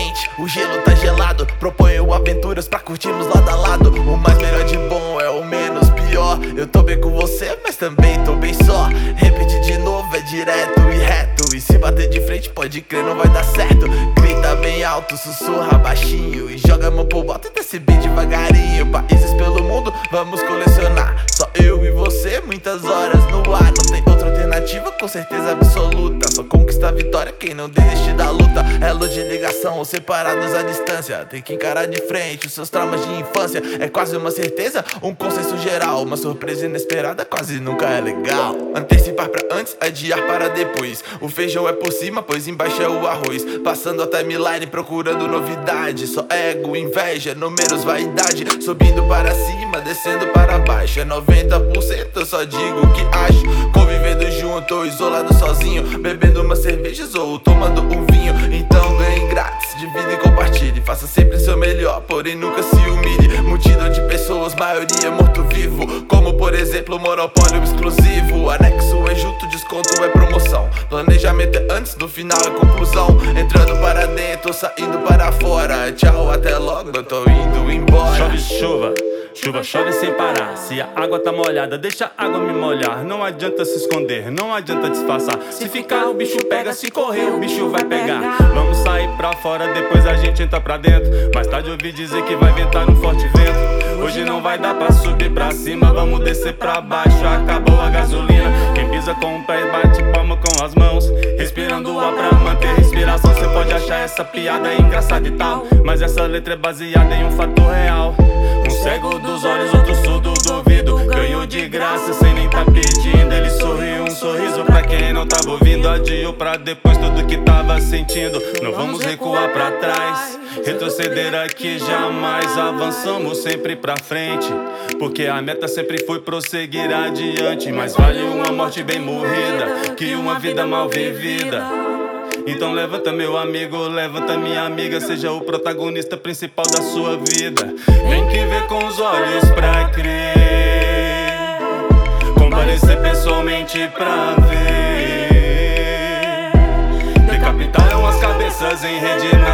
quente, o gelo tá gelado. Proponho aventuras pra curtirmos lado a lado. O mais melhor de bom é o menos pior. Eu tô bem com você, mas também tô bem só. Repetir de novo é direto e reto. E se bater de frente, pode crer, não vai dar certo. Grita bem alto, sussurra baixinho e joga a mão pro alto e desce bem devagarinho. Países pelo mundo, vamos colecionar. Só eu e você, muitas horas no ar. Não tem outra alternativa, com certeza absoluta. Só conquista a vitória quem não desiste da luta. Elo de ligação ou separados à distância. Tem que encarar de frente os seus traumas de infância. É quase uma certeza, um consenso geral. Uma surpresa inesperada quase nunca é legal. Antecipar pra antes, adiar para depois. O feijão é por cima, pois embaixo é o arroz. Passando a timeline procurando novidade. Só ego, inveja, números, vaidade. Subindo para cima, descendo para baixo. É 90%, eu só digo o que acho. Convivendo junto ou isolado sozinho, bebendo umas cervejas ou tomando um vinho. Então ganhe grátis, divida e compartilhe. Faça sempre o seu melhor, porém nunca se humilhe. Multidão de pessoas, maioria morto-vivo. Como por exemplo, monopólio exclusivo. Anexo é junto, desconto é promoção. Planejamento é antes, no final é conclusão. Entrando para dentro, saindo para fora. Tchau, até logo, eu tô indo embora. Chove chuva, chuva chove sem parar. Se a água tá molhada, deixa a água me molhar. Não adianta se esconder, não adianta disfarçar. Se ficar o bicho pega, se correr o bicho vai pegar. Vamos sair pra fora, depois a gente entra pra dentro. Mais tarde ouvi dizer que vai ventar um forte vento. Hoje não vai dar pra subir pra cima, vamos descer pra baixo. Acabou a gasolina, quem pisa com o pé e bate palma com as mãos. Respirando o ar pra manter respiração. Cê pode achar essa piada engraçada e tal, mas essa letra é baseada em um fato real. Um cego dos olhos, outro surdo do ouvido. Ganhou de graça sem nem tá pedindo. Ele sorriu, um sorriso pra quem não tava ouvindo. Adiou pra depois tudo que tava sentindo. Não vamos recuar pra trás, retroceder aqui jamais. Avançamos sempre pra frente, porque a meta sempre foi prosseguir adiante. Mas vale uma morte bem morrida que uma vida mal vivida. Então levanta meu amigo, levanta minha amiga. Seja o protagonista principal da sua vida. Tem que ver com os olhos pra crer, comparecer pessoalmente pra ver. Decapitaram as cabeças em rede